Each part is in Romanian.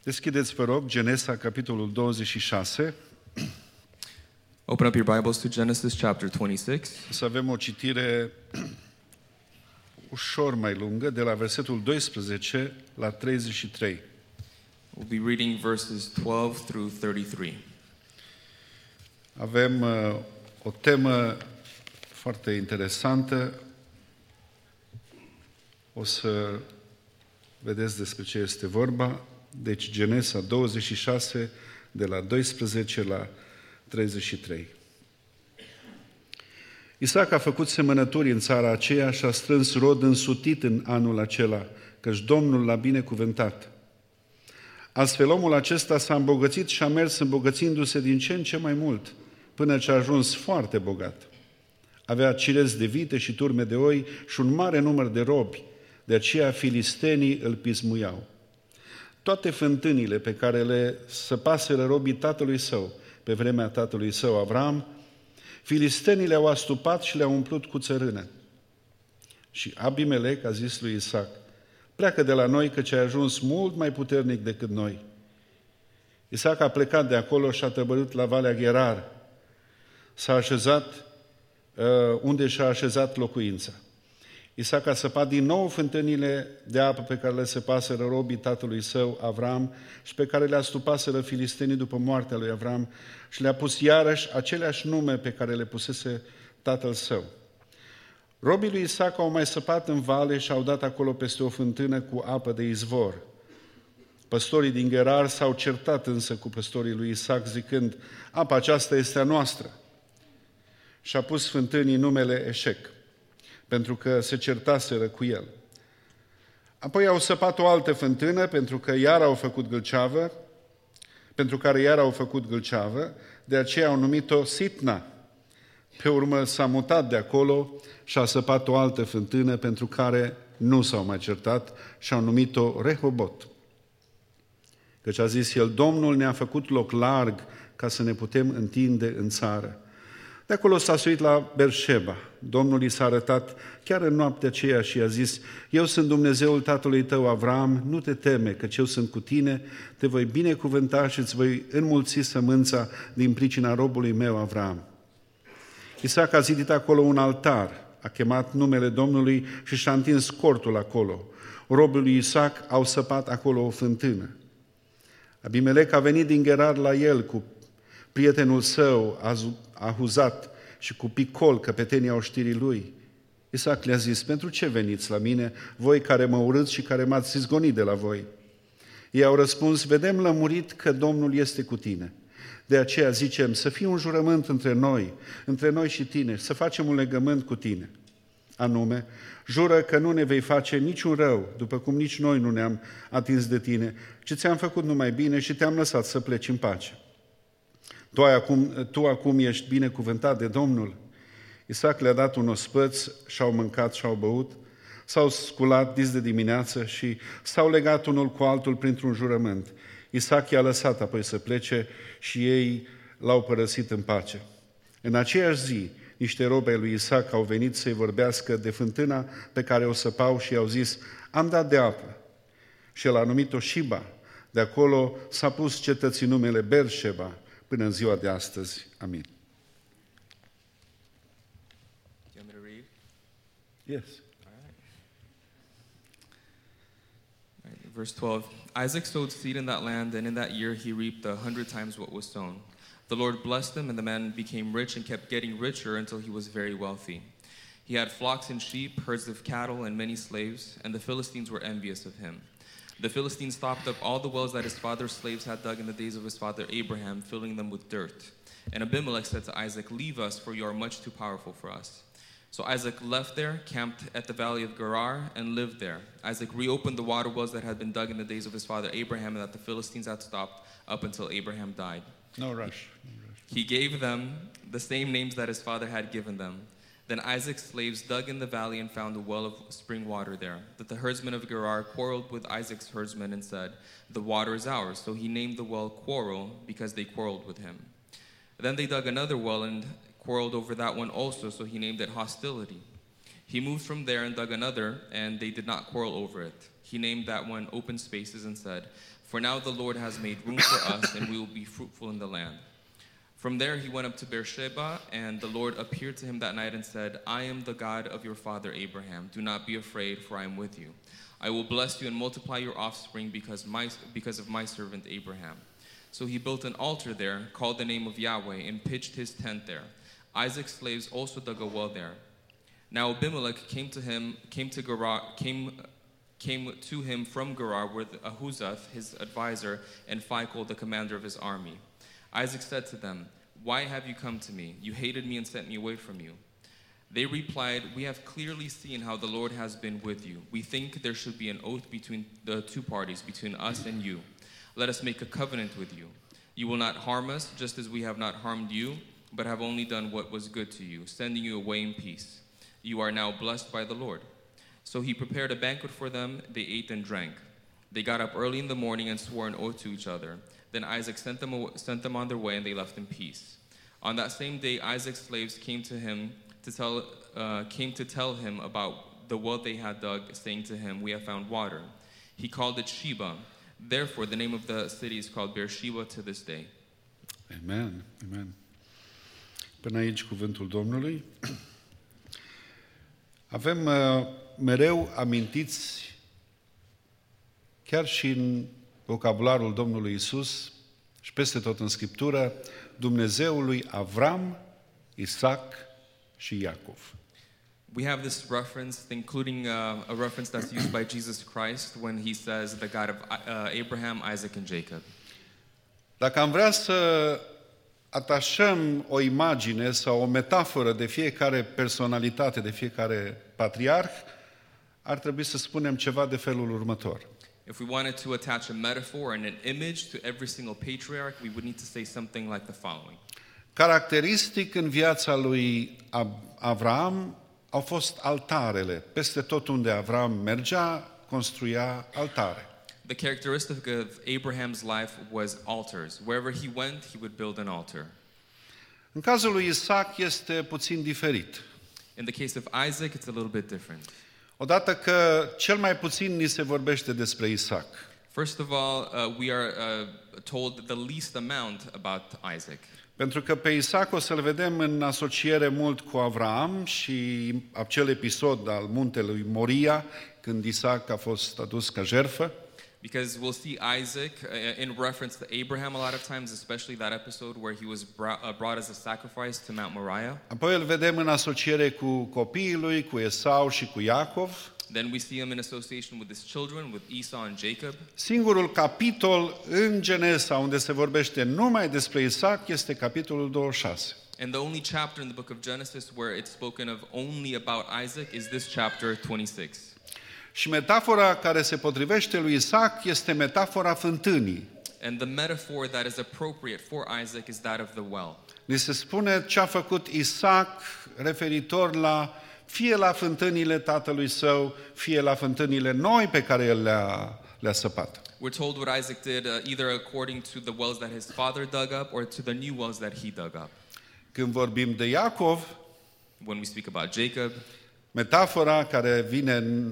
Deschideți, vă rog, Genesa, capitolul 26. Open up your Bibles to Genesis chapter 26. Să avem o citire ușor mai lungă, de la versetul 12 la 33. We'll be reading verses 12 through 33. Avem o temă foarte interesantă. O să vedeți despre ce este vorba. Deci Genesa 26, de la 12 la 33. Isaac a făcut semănături în țara aceea și a strâns rod însutit în anul acela, căci Domnul l-a binecuvântat. Astfel omul acesta s-a îmbogățit și a mers îmbogățindu-se din ce în ce mai mult, până ce a ajuns foarte bogat. Avea cireți de vite și turme de oi și un mare număr de robi, de aceea filistenii îl pismuiau. Toate fântânile pe care le săpaseră robii tatălui său, pe vremea tatălui său Avram, filistenii le-au astupat și le-au umplut cu țărână. Și Abimelec a zis lui Isaac: pleacă de la noi, căci ai ajuns mult mai puternic decât noi. Isaac a plecat de acolo și a tăbărât la Valea Gerar. S-a așezat unde și-a așezat locuința. Isaac a săpat din nou fântânile de apă pe care le săpaseră robii tatălui său Avram și pe care le astupaseră filistenii după moartea lui Avram și le-a pus iarăși aceleași nume pe care le pusese tatăl său. Robii lui Isaac au mai săpat în vale și au dat acolo peste o fântână cu apă de izvor. Păstorii din Gerar s-au certat însă cu păstorii lui Isaac, zicând: apa aceasta este a noastră. Și a pus fântânii numele Eșec, pentru că se certaseră cu el. Apoi au săpat o altă fântână, pentru care iar au făcut gâlceavă, de aceea au numit-o Sitna. Pe urmă s-a mutat de acolo și a săpat o altă fântână, pentru care nu s-au mai certat și au numit-o Rehobot. Căci a zis el: Domnul ne-a făcut loc larg ca să ne putem întinde în țară. De acolo s-a suit la Berșeba. Domnul i s-a arătat chiar în noaptea aceea și i-a zis: eu sunt Dumnezeul tatălui tău Avram, nu te teme, căci eu sunt cu tine, te voi binecuvânta și îți voi înmulți sămânța din pricina robului meu Avram. Isaac a zidit acolo un altar, a chemat numele Domnului și și-a întins cortul acolo. Robii lui Isaac au săpat acolo o fântână. Abimelec a venit din Gerar la el cu prietenul său Ahuzat și cu Picol, căpetenii oștirii lui. Isaac le-a zis: pentru ce veniți la mine, voi care mă urâți și care m-ați izgonit de la voi? Ei au răspuns: vedem lămurit că Domnul este cu tine. De aceea zicem să fie un jurământ între noi și tine, să facem un legământ cu tine. Anume, jură că nu ne vei face niciun rău, după cum nici noi nu ne-am atins de tine, ci ți-am făcut numai bine și te-am lăsat să pleci în pace. Tu acum ești binecuvântat de Domnul. Isaac le-a dat un ospăț și-au mâncat și-au băut, s-au sculat dis de dimineață și s-au legat unul cu altul printr-un jurământ. Isaac i-a lăsat apoi să plece și ei l-au părăsit în pace. În aceeași zi, niște robi ai lui Isaac au venit să-i vorbească de fântâna pe care o săpau și i-au zis: am dat de apă. Și el a numit-o Shiba. De acolo s-a pus cetății numele Berșeba până în ziua de astăzi. Amin. Do you want me to read? Yes. All right, verse 12. Isaac sowed seed in that land, and in that year he reaped 100 times what was sown. The Lord blessed him, and the man became rich and kept getting richer until he was very wealthy. He had flocks and sheep, herds of cattle, and many slaves, and the Philistines were envious of him. The Philistines stopped up all the wells that his father's slaves had dug in the days of his father Abraham, filling them with dirt. And Abimelech said to Isaac, leave us, for you are much too powerful for us. So Isaac left there, camped at the valley of Gerar, and lived there. Isaac reopened the water wells that had been dug in the days of his father Abraham, and that the Philistines had stopped up until Abraham died. No rush. He gave them the same names that his father had given them. Then Isaac's slaves dug in the valley and found a well of spring water there. That the herdsmen of Gerar quarreled with Isaac's herdsmen and said, the water is ours. So he named the well Quarrel, because they quarreled with him. Then they dug another well and quarreled over that one also, so he named it Hostility. He moved from there and dug another, and they did not quarrel over it. He named that one Open Spaces and said, "For now the Lord has made room for us, and we will be fruitful in the land." From there he went up to Beersheba, and the Lord appeared to him that night and said, "I am the God of your father Abraham. Do not be afraid, for I am with you. I will bless you and multiply your offspring because of my servant Abraham." So he built an altar there, called the name of Yahweh, and pitched his tent there. Isaac's slaves also dug a well there. Now Abimelech came to him from Gerar with Ahuzath, his advisor, and Phicol, the commander of his army. Isaac said to them, "Why have you come to me? You hated me and sent me away from you." They replied, "We have clearly seen how the Lord has been with you. We think there should be an oath between the two parties, between us and you. Let us make a covenant with you. You will not harm us, just as we have not harmed you, but have only done what was good to you, sending you away in peace. You are now blessed by the Lord." So he prepared a banquet for them. They ate and drank. They got up early in the morning and swore an oath to each other. Then Isaac sent them on their way, and they left in peace. On that same day, Isaac's slaves came to tell him about the well they had dug, saying to him, "We have found water." He called it Sheba. Therefore, the name of the city is called Beersheba to this day. Amen, amen. Până aici cuvântul Domnului. Avem mereu amintiți, chiar și în vocabularul Domnului Iisus și peste tot în Scriptură, Dumnezeul lui Avram, Isaac și Iacov. We have this reference, including a reference that's used by Jesus Christ when he says the God of Abraham, Isaac, and Jacob. Dacă am vrea să atașăm o imagine sau o metaforă de fiecare personalitate, de fiecare patriarh, ar trebui să spunem ceva de felul următor. If we wanted to attach a metaphor and an image to every single patriarch, we would need to say something like the following. Caracteristic în viața lui Avram au fost altarele. Peste tot unde Avram mergea, construia altare. The characteristic of Abraham's life was altars. Wherever he went, he would build an altar. În cazul lui Isaac este puțin diferit. In the case of Isaac, it's a little bit different. Odată că cel mai puțin ni se vorbește despre Isaac. First of all, we are told the least amount about Isaac. Pentru că pe Isaac o să-l vedem în asociere mult cu Avram și acel episod al muntelui Moria, când Isaac a fost adus ca jertfă. Because we'll see Isaac in reference to Abraham a lot of times, especially that episode where he was brought as a sacrifice to Mount Moriah. Apoi îl vedem în asociere cu copiii lui, cu Esau și cu Iacov. Then we see him in association with his children, with Esau and Jacob. Singurul capitol în Genesa unde se vorbește numai despre Isaac este capitolul 26. And the only chapter in the book of Genesis where it's spoken of only about Isaac is this chapter 26. Și metafora care se potrivește lui Isaac este metafora fântânii. And the metaphor that is appropriate for Isaac is that of the well. Ni se spune ce a făcut Isaac referitor fie la fântânile tatălui său, fie la fântânile noi pe care el le-a săpat. We're told what Isaac did either according to the wells that his father dug up or to the new wells that he dug up. Când vorbim de Iacov, when we speak about Jacob, metafora care vine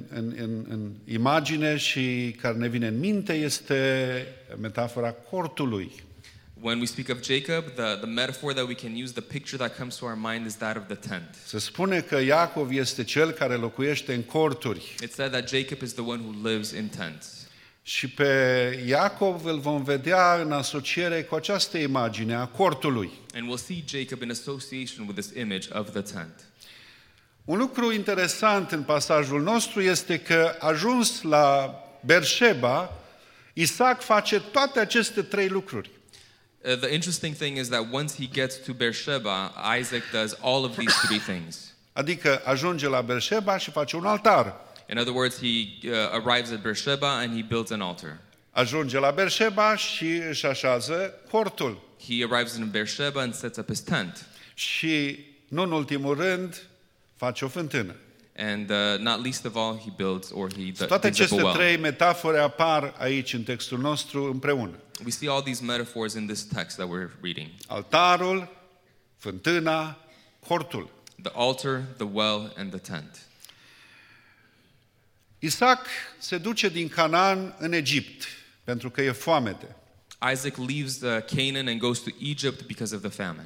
în imagine și care ne vine în minte este metafora cortului. When we speak of Jacob, the metaphor that we can use, the picture that comes to our mind is that of the tent. Se spune că Iacov este cel care locuiește în corturi. It's said that Jacob is the one who lives in tents. Și pe Iacov îl vom vedea în asociere cu această imagine a cortului. And we'll see Jacob in association with this image of the tent. Un lucru interesant în pasajul nostru este că ajuns la Beersheba, Isaac face toate aceste trei lucruri. The interesting thing is that once he gets to Beersheba, Isaac does all of these three things. Adică ajunge la Beersheba și face un altar. In other words, he arrives at Beersheba and he builds an altar. Ajunge la Beersheba și își așează cortul. He arrives in Beersheba and sets up his tent. Și, nu în ultimul rând, face o fântână. And not least of all, he builds Toate digs up a aceste well. trei metafore apar aici în textul nostru împreună. We see all these metaphors in this text that we're reading. Altarul, fântâna, cortul. The altar, the well, and the tent. Isaac se duce din Canaan în Egipt, pentru că e foamete. Isaac leaves Canaan and goes to Egypt because of the famine.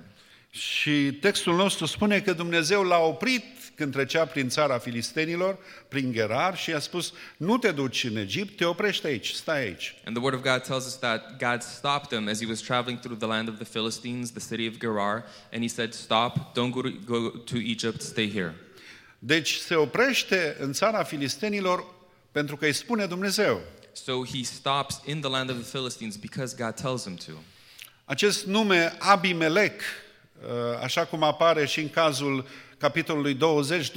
Și textul nostru spune că Dumnezeu l-a oprit când trecea prin țara filistenilor, prin Gerar, și i-a spus: nu te duci în Egipt, te oprești aici, stai aici. And the word of God tells us that God stopped him as he was traveling through the land of the Philistines, the city of Gerar, and he said, "Stop, don't go to Egypt, stay here." Deci se oprește în țara filistenilor pentru că îi spune Dumnezeu. So he stops in the land of the Philistines because God tells him to. Acest nume Abimelec, așa cum apare și în cazul capitolului 20-21,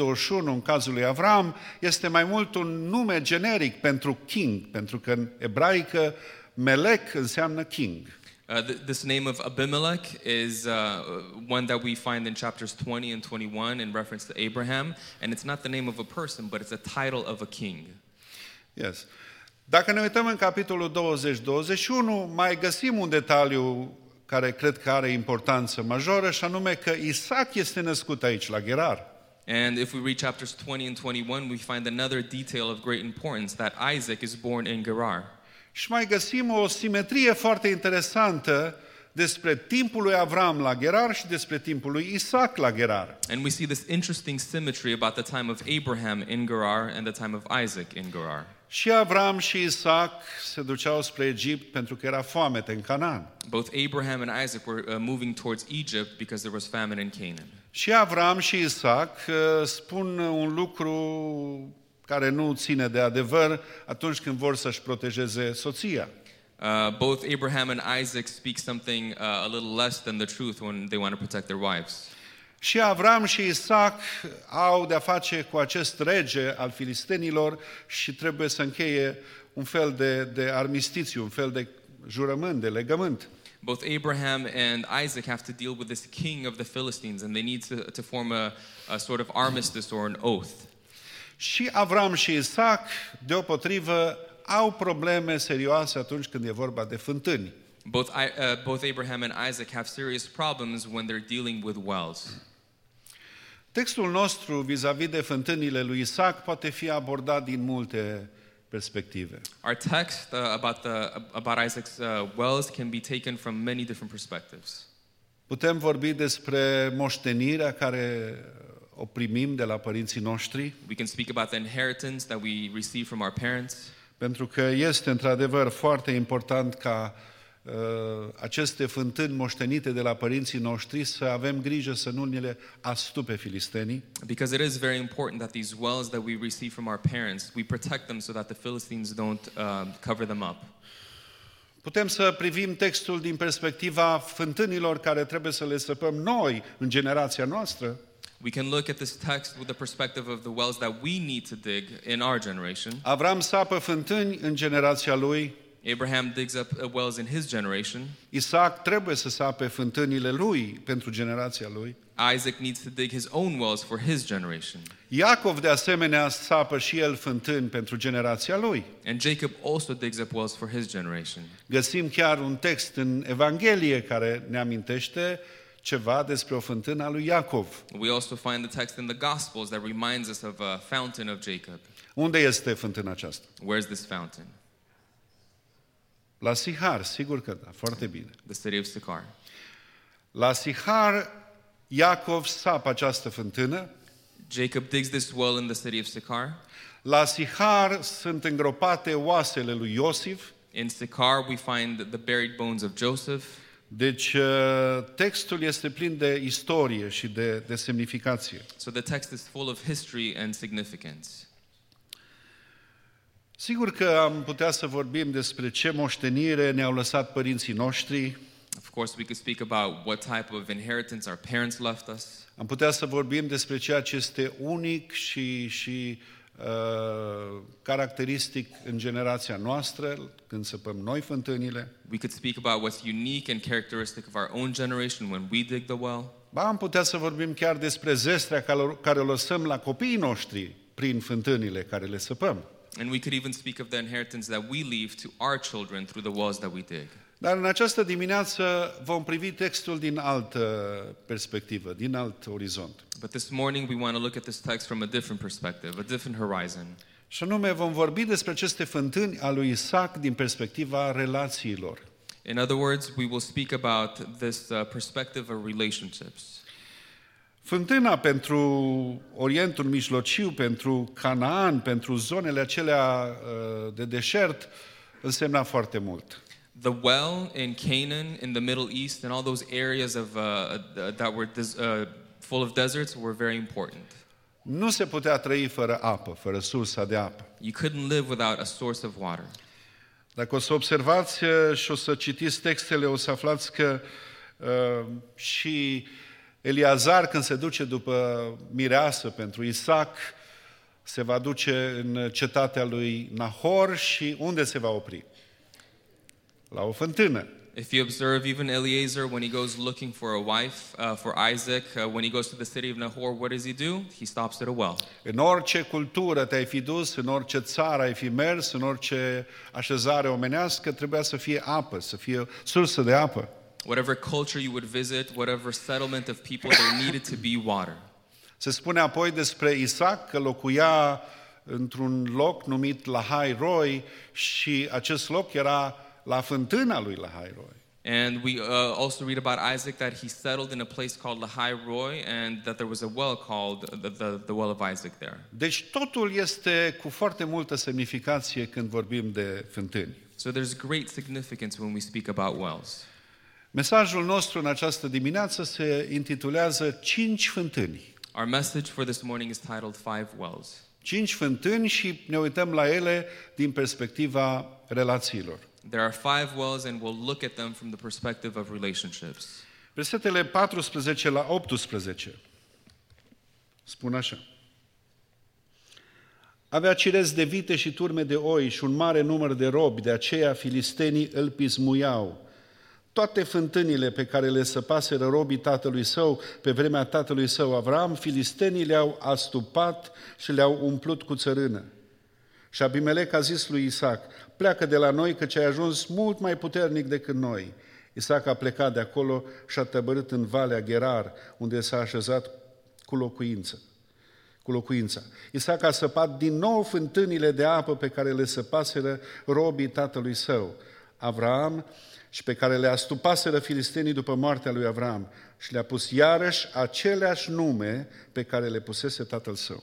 în cazul lui Avram, este mai mult un nume generic pentru king, pentru că în ebraică Melec înseamnă king. This name of Abimelech is one that we find in chapters 20 and 21 in reference to Abraham, and it's not the name of a person, but it's a title of a king. Yes. Dacă ne uităm în capitolul 20-21, mai găsim un detaliu care cred că are importanță majoră, și anume că Isaac este născut aici, la Gerar. And if we read chapters 20 and 21, we find another detail of great importance, that Isaac is born in Gerar. Și mai găsim o simetrie foarte interesantă despre timpul lui Avram la Gerar și despre timpul lui Isaac la Gerar. And we see this interesting symmetry about the time of Abraham in Gerar and the time of Isaac in Gerar. Și Avram și Isaac se duceau spre Egipt pentru că era foamete în Canaan. Both Abraham and Isaac were moving towards Egypt because there was famine in Canaan. Și Avram și Isaac spun un lucru care nu ține de adevăr atunci când vor să-și protejeze soția. Both Abraham and Isaac speak something a little less than the truth when they want to protect their wives. Și Avram și Isaac au de-a face cu acest rege al filistenilor și trebuie să încheie un fel de armistițiu, un fel de jurământ, de legământ. Both Abraham and Isaac have to deal with this king of the Philistines, and they need to form a sort of armistice or an oath. Și Avram și Isaac, deopotrivă, au probleme serioase atunci când e vorba de fântâni. Both Abraham and Isaac have serious problems when they're dealing with wells. Textul nostru vis-a-vis de fântânile lui Isaac poate fi abordat din multe perspective. Our text about Isaac's wells can be taken from many different perspectives. Putem vorbi despre moștenirea care o primim de la părinții noștri, We can speak about the inheritance that we receive from our parents, pentru că este într-adevăr foarte important ca aceste fântâni moștenite de la părinții noștri să avem grijă să nu ne le astupe filistenii. because it is very important that these wells that we receive from our parents, we protect them so that the Philistines don't cover them up. Putem să privim textul din perspectiva fântânilor care trebuie să le săpăm noi în generația noastră. We can look at this text with the perspective of the wells that we need to dig in our generation. Avram sapă fântâni în generația lui, Abraham digs up wells in his generation. Isaac trebuie să sape fântânile lui pentru generația lui. Isaac needs to dig his own wells for his generation. Iacov de asemenea sapă și el fântâni pentru generația lui. And Jacob also digs up wells for his generation. Găsim chiar un text în Evanghelie care ne amintește ceva despre o fântână a lui Iacov. We also find the text in the Gospels that reminds us of a fountain of Jacob. Unde este fântâna aceasta? Where's this fountain? La Sihar, sigur că da, foarte bine. The city of Sychar. La Sihar, Iacov sapă această fântână. Jacob digs this well in the city of Sychar. La Sihar sunt îngropate oasele lui Iosif. In Sychar we find the buried bones of Joseph. Deci textul este plin de istorie și de semnificație. So the text is full of history and significance. Sigur că am putea să vorbim despre ce moștenire ne-au lăsat părinții noștri. Of course, we could speak about what type of inheritance our parents left us. Am putea să vorbim despre ceea ce este unic și caracteristic în generația noastră, când săpăm noi fântânile. We could speak about what's unique and characteristic of our own generation when we dig the well. Ba, am putea să vorbim chiar despre zestrea care o lăsăm la copiii noștri prin fântânile care le săpăm. And we could even speak of the inheritance that we leave to our children through the wells that we dig. Dar în această dimineață vom privi textul din altă perspectivă, din alt orizont. But this morning we want to look at this text from a different perspective, a different horizon. Și anume vom vorbi despre aceste fântâni a lui Isaac din perspectiva relațiilor. In other words, we will speak about this perspective of relationships. Fântâna pentru Orientul Mijlociu, pentru Canaan, pentru zonele acelea de deșert, însemna foarte mult. The well in Canaan, in the Middle East, and all those areas that were full of deserts were very important. Nu se putea trăi fără apă, fără sursa de apă. You couldn't live without a source of water. Dacă o să observați și o să citiți textele, o să aflați că și Eliazar, când se duce după mireasă pentru Isaac, se va duce în cetatea lui Nahor și unde se va opri? La o fântână. If you observe, even Eliezer, when he goes looking for a wife for Isaac, when he goes to the city of Nahor, what does he do? He stops at a well. În orice cultură te-ai fi dus, în orice țară ai fi mers, în orice așezare omenească, trebuia să fie apă, să fie sursă de apă. Whatever culture you would visit, whatever settlement of people, there needed to be water. Se spune apoi despre Isaac că locuia într-un loc numit Lahai Roi și acest loc era la fântâna lui Lahai Roi. And we also read about Isaac that he settled in a place called Lahai Roi and that there was a well called the well of Isaac there. Deci totul este cu foarte multă semnificație când vorbim de fântâni. So there's great significance when we speak about wells. Mesajul nostru în această dimineață se intitulează 5 fântâni. Our message for this morning is titled 5 wells. 5 fântâni și ne uităm la ele din perspectiva relațiilor. There are 5 wells and we'll look at them from the perspective of relationships. Versetele 14 la 18 spun așa. Avea cirezi de vite și turme de oi și un mare număr de robi, de aceea filistenii îl pismuiau. Toate fântânile pe care le săpaseră robii tatălui său pe vremea tatălui său Avram, filistenii le-au astupat și le-au umplut cu țărână. Și Abimelec a zis lui Isaac, pleacă de la noi căci ai ajuns mult mai puternic decât noi. Isaac a plecat de acolo și a tăbărât în Valea Gerar, unde s-a așezat cu locuința. Isaac a săpat din nou fântânile de apă pe care le săpaseră robii tatălui său, Avram, și pe care le astupaseră filistenii după moartea lui Avram și le-a pus iarăși aceleași nume pe care le pusese tatăl său.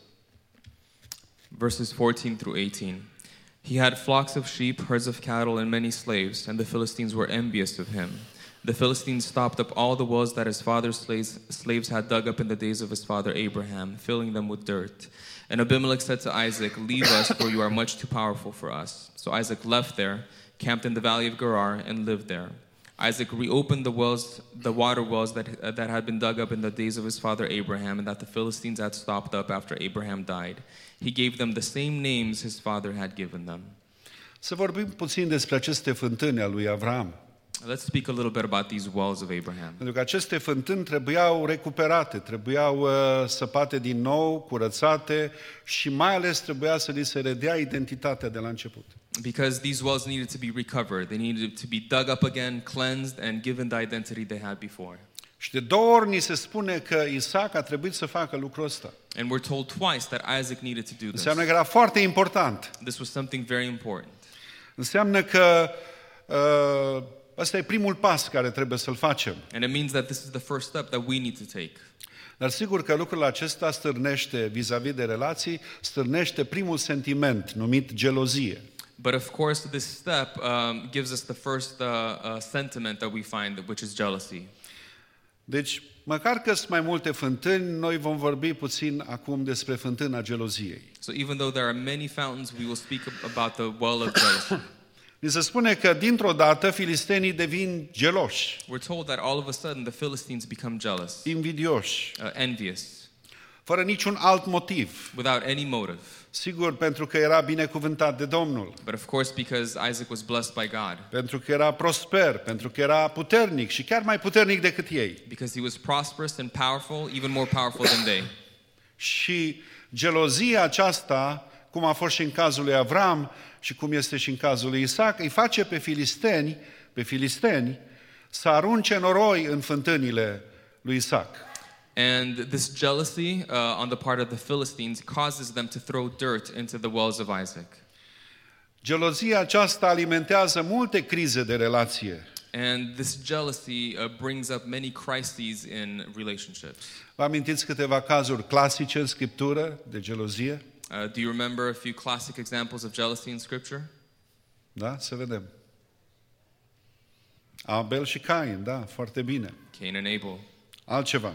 Verses 14 through 18. He had flocks of sheep, herds of cattle, and many slaves, and the Philistines were envious of him. The Philistines stopped up all the wells that his father's slaves had dug up in the days of his father Abraham, filling them with dirt. And Abimelech said to Isaac, leave us, for you are much too powerful for us. So Isaac left there, camped in the valley of Gerar, and lived there. Isaac reopened the water wells that had been dug up in the days of his father Abraham, and that the Philistines had stopped up after Abraham died. He gave them the same names his father had given them. Să vorbim puțin despre aceste fântâni a lui Avram. Let's speak a little bit about these wells of Abraham. Pentru că aceste fântâni trebuiau recuperate, trebuiau săpate din nou, curățate și mai ales trebuia să li se redea identitatea de la început. Because these wells needed to be recovered. They needed to be dug up again, cleansed, and given the identity they had before. Și de 2 ori ni se spune că Isaac a trebuit să facă lucrul ăsta. And we're told twice that Isaac needed to do this. Înseamnă că era foarte important. This was something very important. Înseamnă că ăsta e primul pas care trebuie să-l facem. And it means that this is the first step that we need to take. Dar sigur că lucrul acesta stârnește, vis-a-vis de relații, stârnește primul sentiment numit gelozie. But of course, this step gives us the first sentiment that we find, which is jealousy. Deci, măcar că sunt mai multe fântâni, noi vom vorbi puțin acum despre fântâna geloziei. So even though there are many fountains, we will speak about the well of jealousy. Ni se spune că dintr-o dată filistenii devin geloși, We're told that all of a sudden the Philistines become jealous, invidioși, envious, fără niciun alt motiv. without any motive. Sigur, pentru că era binecuvântat de Domnul, But of course, because Isaac was blessed by God, pentru că era prosper, pentru că era puternic și chiar mai puternic decât ei. because he was prosperous and powerful, even more powerful than they. Și gelozia aceasta, cum a fost și în cazul lui Avram și cum este și în cazul lui Isaac, îi face pe filisteni să arunce noroi în fântânile lui Isaac. And this jealousy on the part of the Philistines causes them to throw dirt into the wells of Isaac. Gelozia aceasta alimentează multe crize de relație. And this jealousy brings up many crises in relationships. Vă amintiți câteva cazuri clasice în Scriptură de gelozie? Do you remember a few classic examples of jealousy in Scripture? Da? Să vedem. Abel și Cain, da, foarte bine. Cain and Abel. Altceva.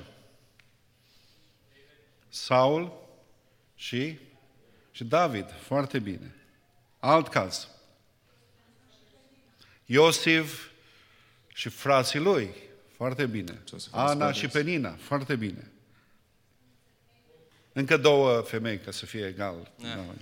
Saul și David, foarte bine. Alt caz. Iosif și frații lui, foarte bine. Ana și Penina, foarte bine. Încă două femei, ca să fie egal. Yeah. No,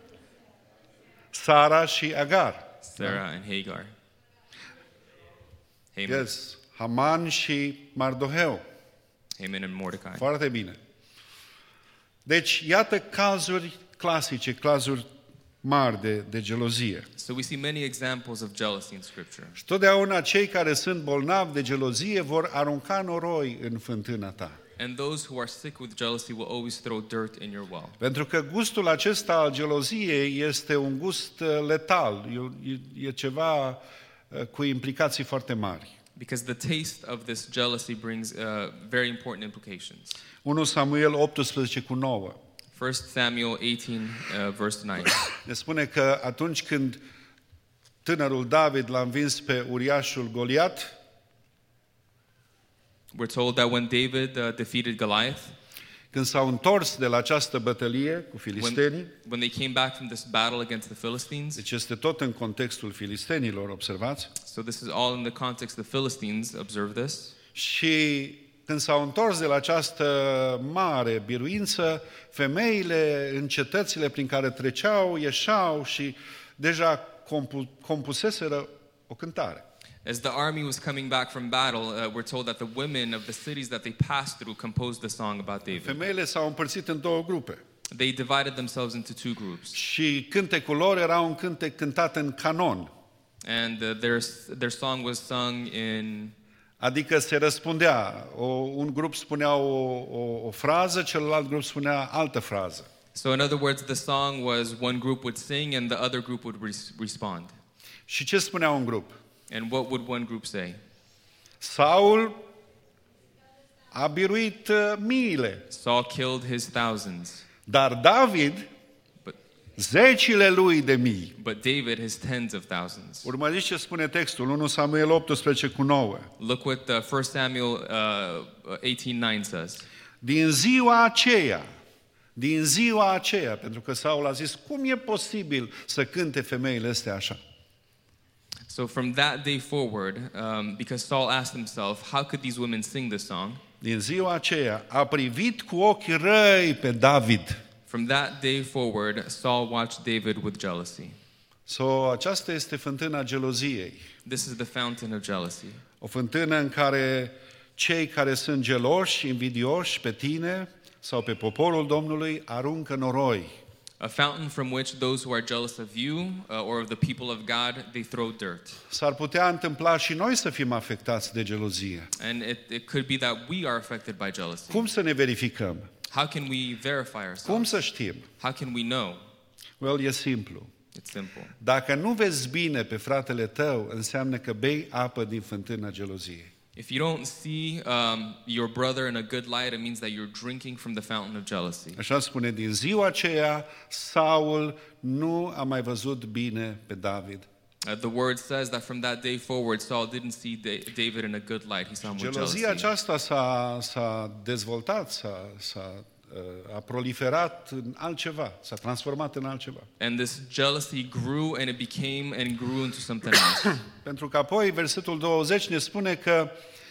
Sara și Agar. Sarah and Hagar. Haman. Yes. Haman și Mardoheu. Haman and Mordecai. Foarte bine. Deci, iată cazuri clasice, cazuri mari de gelozie. So we see many examples of jealousy in Scripture. Și totdeauna cei care sunt bolnavi de gelozie vor arunca noroi în fântâna ta. And those who are sick with jealousy will always throw dirt in your well. Pentru că gustul acesta al geloziei este un gust letal, e ceva cu implicații foarte mari. Because the taste of this jealousy brings very important implications. 1 Samuel 18:9. 1 Samuel 18, verse 9. Ne spune că atunci când tânărul David l-a învins pe uriașul Goliat, We're told that when David defeated Goliath, când s-au întors de la această bătălie cu filistenii, when they came back from this battle against the Philistines, deci este tot în contextul filistenilor, observați, so this is all in the context the Philistines observe this. și când s-au întors de la această mare biruință, femeile în cetățile prin care treceau, ieșeau și deja compuseseră o cântare. As the army was coming back from battle, we're told that the women of the cities that they passed through composed the song about David. Femeile s-au împărțit în două grupe. They divided themselves into two groups. Și cântecul lor era un cântec cântat în canon. And their song was sung in... Adică se răspundea, un grup spunea o frază, celălalt grup spunea altă frază. So in other words, the song was one group would sing and the other group would respond. Și ce spunea un grup? And what would one group say? Saul a biruit miile, Saul killed his thousands, dar David but zecile lui de mii. David his tens of thousands. Urmăriți ce spune textul, 1 Samuel 18:9. Look what 1 Samuel 18:9 says. Din ziua aceea, pentru că Saul a zis, cum e posibil să cânte femeile astea așa? So from that day forward, because Saul asked himself, how could these women sing this song? Din ziua aceea a privit cu ochi răi pe David. From that day forward, Saul watched David with jealousy. So, aceasta este fântâna geloziei. This is the fountain of jealousy. O fântână în care cei care sunt geloși, invidioși pe tine sau pe poporul Domnului aruncă noroi. A fountain from which those who are jealous of you or of the people of God, they throw dirt. S-ar putea întâmpla și noi să fim afectați de gelozie. And it could be that we are affected by jealousy. Cum să ne verificăm? How can we verify ourselves? Cum să știm? How can we know? Well, e simplu. It's simple. Dacă nu vezi bine pe fratele tău, înseamnă că bei apă din fântâna geloziei. If you don't see your brother in a good light, it means that you're drinking from the fountain of jealousy. Așa spune, din ziua aceea, Saul nu a mai văzut bine pe David. The word says that from that day forward, Saul didn't see David in a good light. He saw him with jealousy. Gelozia aceasta s-a dezvoltat, a proliferat în altceva, s-a transformat în altceva. And this jealousy grew and it became and grew into something else. Pentru că apoi versetul 20 ne spune că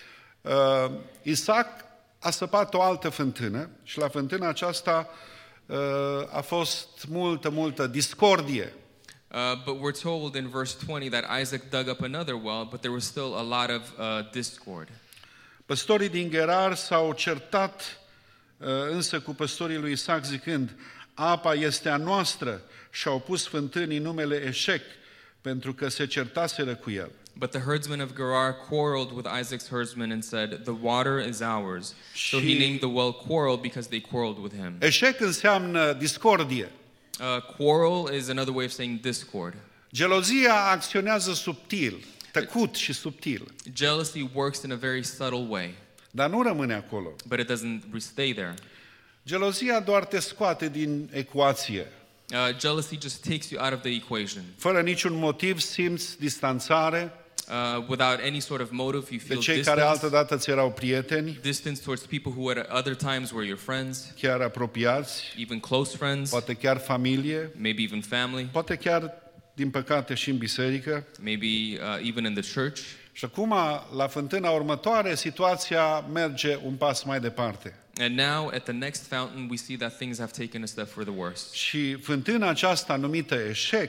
Isaac a săpat o altă fântână și la fântâna aceasta a fost multă discordie. But we're told in verse 20 that Isaac dug up another well, but there was still a lot of discord. Păstorii din Gerar s-au certat însă cu păstorii lui Isaac zicând, apa este a noastră, și au pus fântânii numele Eșec, pentru că se certaseră cu el. But the herdsmen of Gerar quarreled with Isaac's herdsmen and said, "The water is ours." So he named the well Quarrel because they quarreled with him. Eșec înseamnă discordie. Quarrel is another way of saying discord. Gelozia acționează subtil, tăcut și subtil. Jealousy works in a very subtle way, Dar nu rămâne acolo. but it doesn't stay there. Gelozia doar te scoate din ecuație. Jealousy just takes you out of the equation. Fără niciun motiv simți distanțare Without any sort of motive, you de feel cei care altădată ți erau prieteni, distance towards people who at other times were your friends, chiar apropiați, even close friends, poate chiar familie, maybe even family, poate chiar, din păcate, și în biserică. maybe even in the church. Și acum, la fântâna următoare, situația merge un pas mai departe. And now, at the next fountain, we see that things have taken a step for the worse. Și fântâna aceasta numită eșec,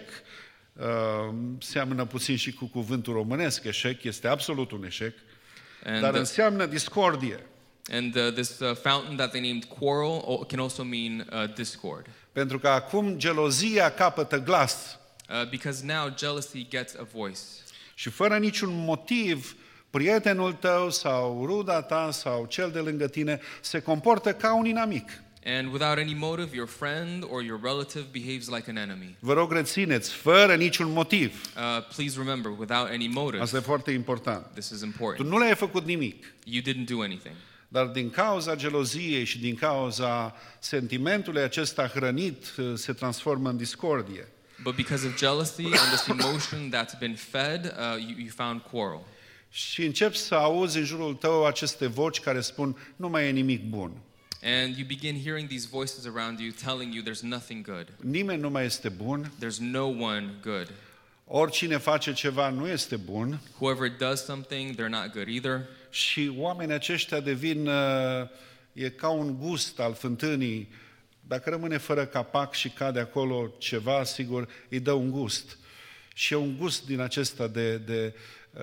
seamănă puțin și cu cuvântul românesc, eșec, este absolut un eșec, dar înseamnă discordie. And this fountain that they named Quarrel can also mean discord. Pentru că acum gelozia capătă glas. Because now jealousy gets a voice. Și fără niciun motiv, prietenul tău sau ruda ta sau cel de lângă tine se comportă ca un inamic. And without any motive, your friend or your relative behaves like an enemy. Vă rog, rețineți, fără niciun motiv. Please remember, without any motive. Asta e foarte important. This is Tu important. nu le-ai făcut nimic, You didn't do anything. dar din cauza geloziei și din cauza sentimentului acesta hrănit, se transformă în discordie. But because of jealousy and this emotion that's been fed, you found quarrel. Și începi să auzi în jurul tău aceste voci care spun, nu mai e nimic bun. And you begin hearing these voices around you telling you there's nothing good. Nimeni nu mai este bun. There's no one good. Oricine face ceva nu este bun. Whoever does something, they're not good either. Și oamenii aceștia devin, e ca un gust al fântânii. Dacă rămâne fără capac și cade acolo ceva, sigur, îi dă un gust. Și e un gust din acesta de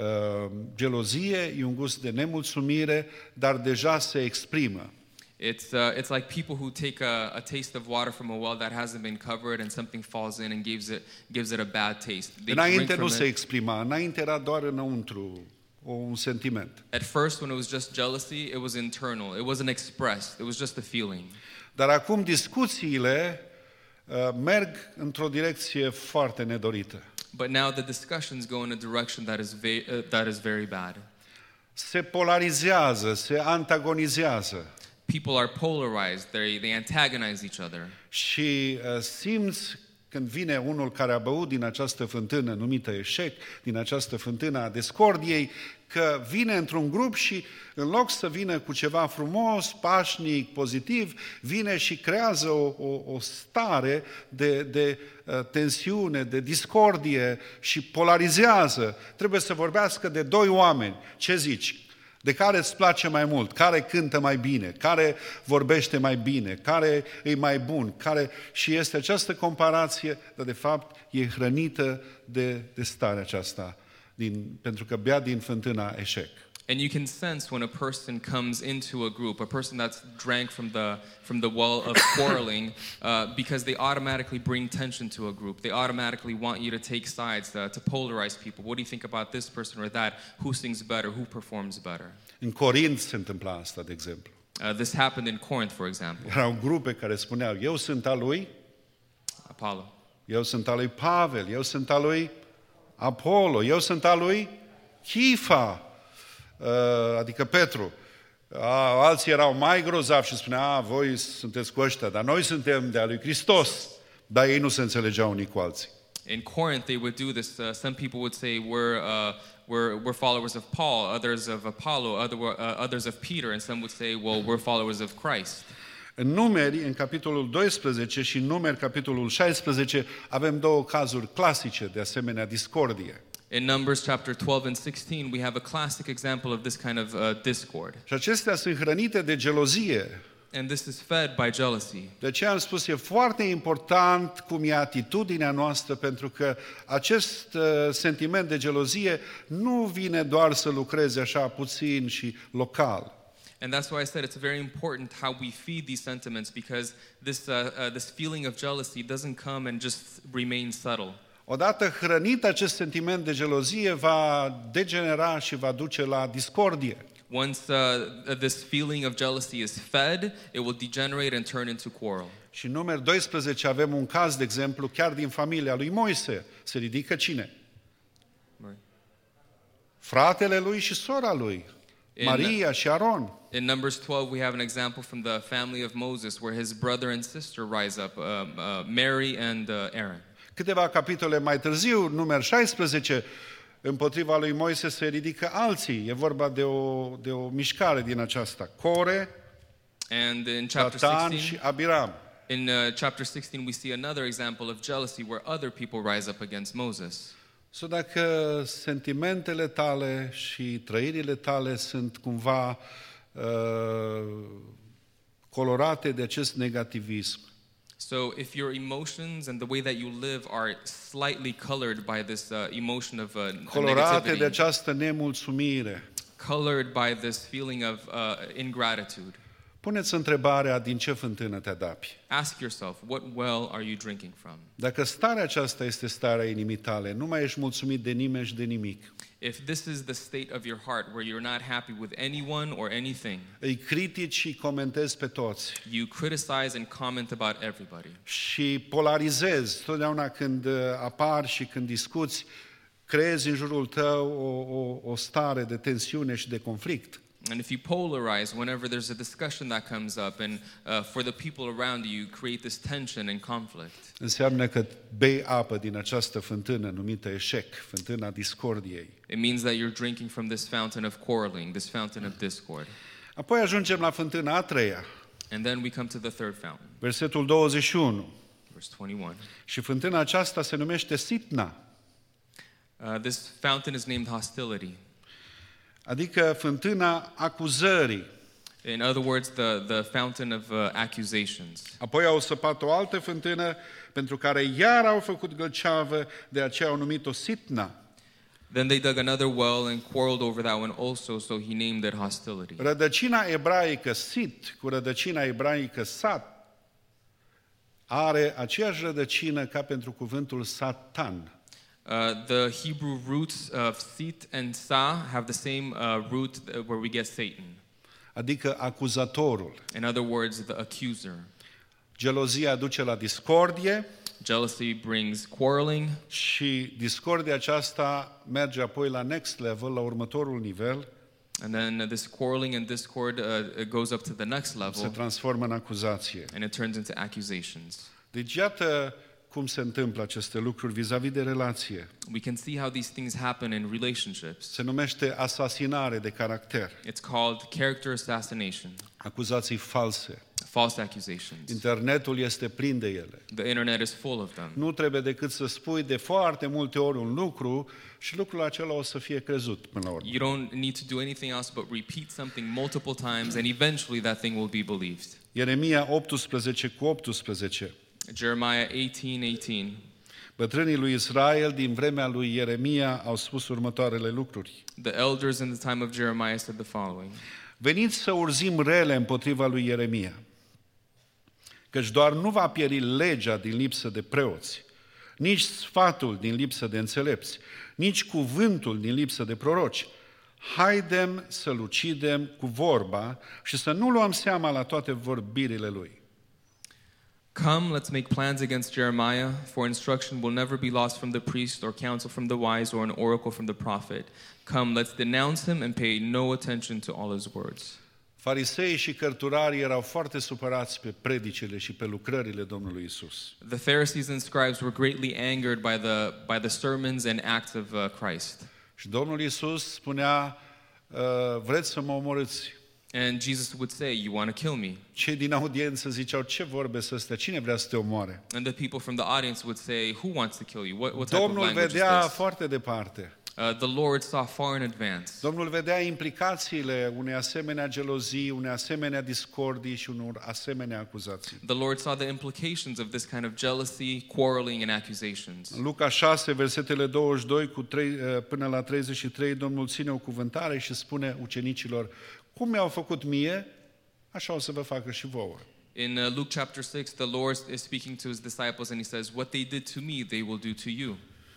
gelozie, e un gust de nemulțumire, dar deja se exprimă. It's like people who take a taste of water from a well that hasn't been covered and something falls in and gives it a bad taste. They drink Înainte from nu se it. exprima, înainte era doar înăuntru un sentiment. At first, when it was just jealousy, it was internal. It wasn't expressed. It was just a feeling. Dar acum discuțiile merg într-o direcție foarte nedorită. But now the discussions go in a direction that is very bad. Se polarizează, se antagonizează. People are polarized. They antagonize each other. Și simți când vine unul care a băut din această fântână numită eșec, din această fântână a discordiei, că vine într-un grup și în loc să vină cu ceva frumos, pașnic, pozitiv, vine și creează o stare de tensiune, de discordie și polarizează. Trebuie să vorbească de doi oameni. Ce zici? De care îți place mai mult, care cântă mai bine, care vorbește mai bine, care e mai bun, și este această comparație, dar de fapt e hrănită de starea aceasta, pentru că bea din fântâna eșec. And you can sense when a person comes into a group, a person that's drank from the well of quarreling, because they automatically bring tension to a group. They automatically want you to take sides, to polarize people. What do you think about this person or that? Who sings better? Who performs better? În Corint se întâmpla asta, de exemplu. This happened in Corinth, for example. Erau grupe care spuneau, eu sunt al lui Apollo. Eu sunt al lui Pavel, eu sunt al lui Apollo, eu sunt al lui Chifa, adică Petru. Alții erau mai grozavi și spuneau, voi sunteți cu ăștia, dar noi suntem de al lui Hristos. Dar ei nu se înțelegeau unii cu alții. In Corinth, they would do this. Some people would say we're followers of Paul, others of Apollo, others of Peter, and some would say, well, we're followers of Christ. În Numeri, în capitolul 12 și în Numeri, capitolul 16, avem două cazuri clasice de asemenea discordie. In Numbers chapter 12 and 16, we have a classic example of this kind of discord. Și acestea sunt hrănite de gelozie. And this is fed by jealousy. De aceea am spus, e foarte important cum e atitudinea noastră, pentru că acest sentiment de gelozie nu vine doar să lucreze așa puțin și local. And that's why I said it's very important how we feed these sentiments, because this feeling of jealousy doesn't come and just remain subtle. Odată hrănit acest sentiment de gelozie, va degenera și va duce la discordie. Once this feeling of jealousy is fed, it will degenerate and turn into quarrel. Și în Numeri 12 avem un caz, de exemplu, chiar din familia lui Moise. Se ridică cine? Fratele lui și sora lui, Maria și Aron. In Numbers 12, we have an example from the family of Moses where his brother and sister rise up, Mary and Aaron. Câteva capitole mai târziu, Numeri 16, împotriva lui Moise se ridică alții. E vorba de o mișcare din aceasta. Core, And in chapter Datan 16, și Abiram. in chapter 16, we see another example of jealousy where other people rise up against Moses. So dacă sentimentele tale și trăirile tale sunt cumva colorate de acest negativism, So if your emotions and the way that you live are slightly colored by this emotion of colorate de negativity, această nemulțumire, colored by this feeling of ingratitude, puneți întrebarea din ce fântână te adapi. ask yourself, what well are you drinking from? Dacă starea aceasta este starea inimii tale, nu mai ești mulțumit de nimeni și de nimic, If this is the state of your heart where you're not happy with anyone or anything, îi critici și comentezi pe toți you criticize and comment about everybody, și polarizezi totdeauna când apari și când discuți, creezi în jurul tău o stare de tensiune și de conflict. and if you polarize whenever there's a discussion that comes up, and for the people around you, you create this tension and conflict. Înseamnă că bei apă din această fântână numită eșec, fântâna discordiei. It means that you're drinking from this fountain of quarreling, this fountain of discord. Apoi ajungem la fântâna a treia, And then we come to the third fountain, versetul 21. verse 21. Și fântâna aceasta se numește Sitna, This fountain is named hostility. adică fântâna acuzării. In other words, the fountain of accusations. Apoi au săpat o altă fântână pentru care iar au făcut gălceavă, de aceea au numit-o Sitna. Then they dug another well and quarreled over that one also, so he named it hostility. Rădăcina ebraică Sit cu rădăcina ebraică Sat are aceeași rădăcină ca pentru cuvântul Satan. The Hebrew roots of sit and sa have the same root where we get Satan. Adică acuzatorul. In other words, the accuser. Gelozia duce la discordie Jealousy brings quarreling, și discordia aceasta merge apoi la next level, la următorul nivel, and then this quarreling and discord it goes up to the next se level, transformă în acuzație. and it turns into accusations. Deci iată cum se întâmplă aceste lucruri vis-a-vis de relație. We can see how these things happen in relationships. Se numește asasinare de caracter, It's called character assassination, acuzații false. false accusations. Internetul este plin de ele. The internet is full of them. Nu trebuie decât să spui de foarte multe ori un lucru și lucrul acela o să fie crezut până la urmă. You don't need to do anything else but repeat something multiple times, and eventually that thing will be believed. Ieremia 18:18. Jeremiah 18:18. Bătrânii lui Israel din vremea lui Ieremia au spus următoarele lucruri. The elders in the time of Jeremiah said the following: Veniți să urzim rele împotriva lui Ieremia, căci doar nu va pieri legea din lipsă de preoți, nici sfatul din lipsă de înțelepți, nici cuvântul din lipsă de proroci. Haidem să-l ucidem cu vorba și să nu luăm seama la toate vorbirile lui. Come, let's make plans against Jeremiah, for instruction will never be lost from the priest, or counsel from the wise, or an oracle from the prophet. Come, let's denounce him and pay no attention to all his words. Fariseii și cărturarii erau foarte supărați pe predicile și pe lucrările Domnului Isus. The Pharisees and scribes were greatly angered by the sermons and acts of Christ. Și Domnul Isus spunea, vreți să mă omorâți? And Jesus would say, you want to kill me? Cei din audiență ziceau, ce vorbe sunt astea? Cine vrea să te omoare? And the people from the audience would say, who wants to kill you? What type of Domnul language vedea is this? foarte departe. The Lord saw far in advance. Domnul vedea implicațiile unei asemenea gelozii, unei asemenea discordii și unor asemenea acuzații. The Lord saw the implications of this kind of jealousy, quarreling, and accusations. În Luca 6, versetele 22 până la 33, Domnul ține o cuvântare și spune ucenicilor, cum mi-au făcut mie, așa o să vă facă și vouă. In Luke chapter 6, the Lord is speaking to his disciples and he says, what they did to me, they will do to you.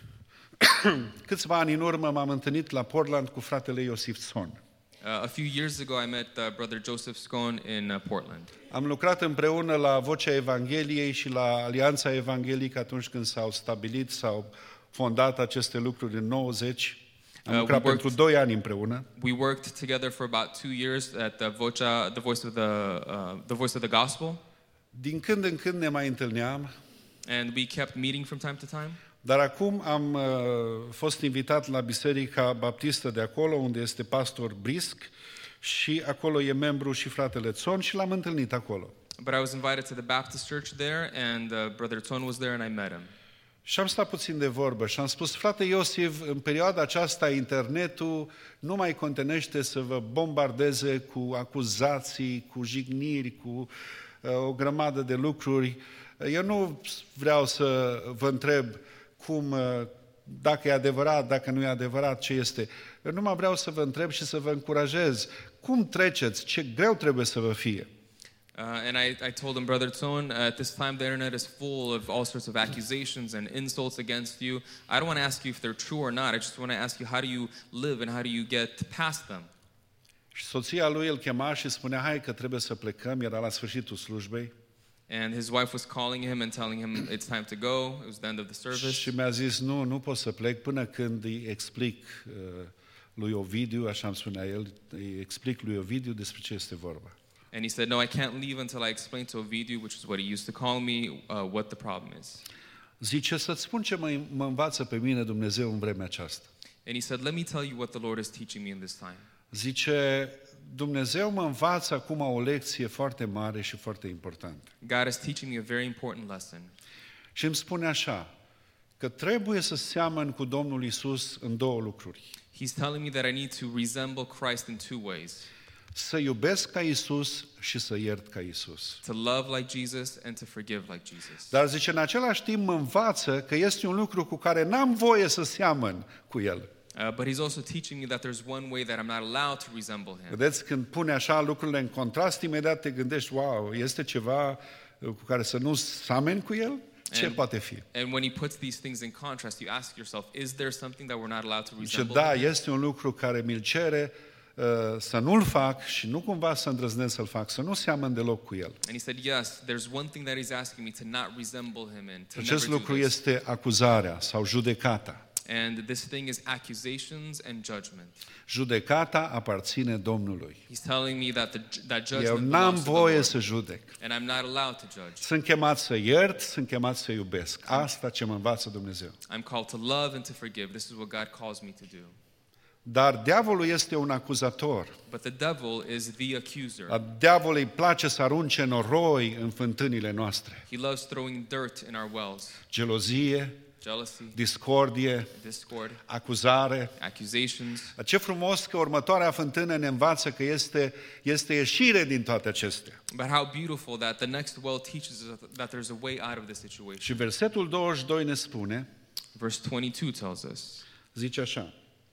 Câțiva ani în urmă m-am întâlnit la Portland cu fratele Iosif Tson. A few years ago, I met Brother Joseph Scone in Portland. Am lucrat împreună la Vocea Evangheliei și la Alianța Evanghelică atunci când s-au stabilit, s-au fondat aceste lucruri în 90. Am lucrat pentru 2 ani împreună. We worked together for about 2 years at the Vocea, the Voice of the Gospel. Din când în când ne mai întâlneam. And we kept meeting from time to time. Dar acum am fost invitat la Biserica Baptistă de acolo, unde este pastor Brisc, și acolo e membru și fratele Tson și l-am întâlnit acolo. But I was invited to the Baptist church there, and Brother Tson was there, and I met him. Și am stat puțin de vorbă și am spus: frate Iosif, în perioada aceasta internetul nu mai contenește să vă bombardeze cu acuzații, cu jigniri, cu o grămadă de lucruri. Eu nu vreau să vă întreb cum, dacă e adevărat, dacă nu e adevărat, ce este. Eu numai vreau să vă întreb și să vă încurajez. Cum treceți? Ce greu trebuie să vă fie? And I told him, Brother Tson, at this time the internet is full of all sorts of accusations and insults against you. I don't want to ask you if they're true or not. I just want to ask you, how do you live and how do you get past them? Și soția lui îl chema și spunea: hai că trebuie să plecăm, era la sfârșitul slujbei. And his wife was calling him and telling him it's time to go. It was the end of the service. Și mi-a zis: nu pot să plec până când îi explic lui Ovidiu, așa îmi spunea el, îi explic lui Ovidiu despre ce este vorba. And he said, no, I can't leave until I explain to Ovidiu, which is what he used to call me, what the problem is. Zice: să-ți spun ce mă învață pe mine Dumnezeu în vremea aceasta. And he said, let me tell you what the Lord is teaching me in this time. Zice: Dumnezeu mă învață acum o lecție foarte mare și foarte importantă. God is teaching me a very important lesson. Și îmi spune așa, că trebuie să seamăn cu Domnul Isus în 2 lucruri. He's telling me that I need to resemble Christ in 2 ways. Să iubesc ca Isus și să iert ca Isus. To love like Jesus and to forgive like Jesus. Dar zice, în același timp mă învață că este un lucru cu care n-am voie să seamăn cu El. But he's also teaching me that there's one way that I'm not allowed to resemble him. Vedeți, când pune așa lucrurile în contrast, imediat te gândești: wow, este ceva cu care să nu sameni cu El? Ce poate fi? And when he puts these things in contrast, you ask yourself, is there something that we're not allowed to Zice: resemble da, him? este un lucru care mi-l cere să nu-l fac și nu cumva să îndrăznesc să-l fac, să nu seamăn deloc cu El. And he said, yes, there's one thing that he's asking me to not resemble him in, to Acest never do lucru this. este acuzarea sau judecata. And this thing is accusations and judgment. Judecata aparține Domnului. He's telling me that that Eu judgment n-am belongs to the voie Lord, să judec. and I'm not allowed to judge. Sunt chemat să iert, sunt chemat să iubesc. Asta ce mă învață Dumnezeu. I'm called to love and to forgive. This is what God calls me to do. Dar diavolul este un acuzator. But the devil is the accuser. La diavol îi place să arunce noroi în fântânile noastre. He loves throwing dirt in our wells. Gelozie, Jealousy, discordie, discord, acuzare. accusations. Ce frumos că următoarea fântână ne învață că este ieșire din toate acestea. But how beautiful that the next well teaches us that there's a way out of this situation. Și versetul 22 ne spune, Verse 22 tells us, zice așa: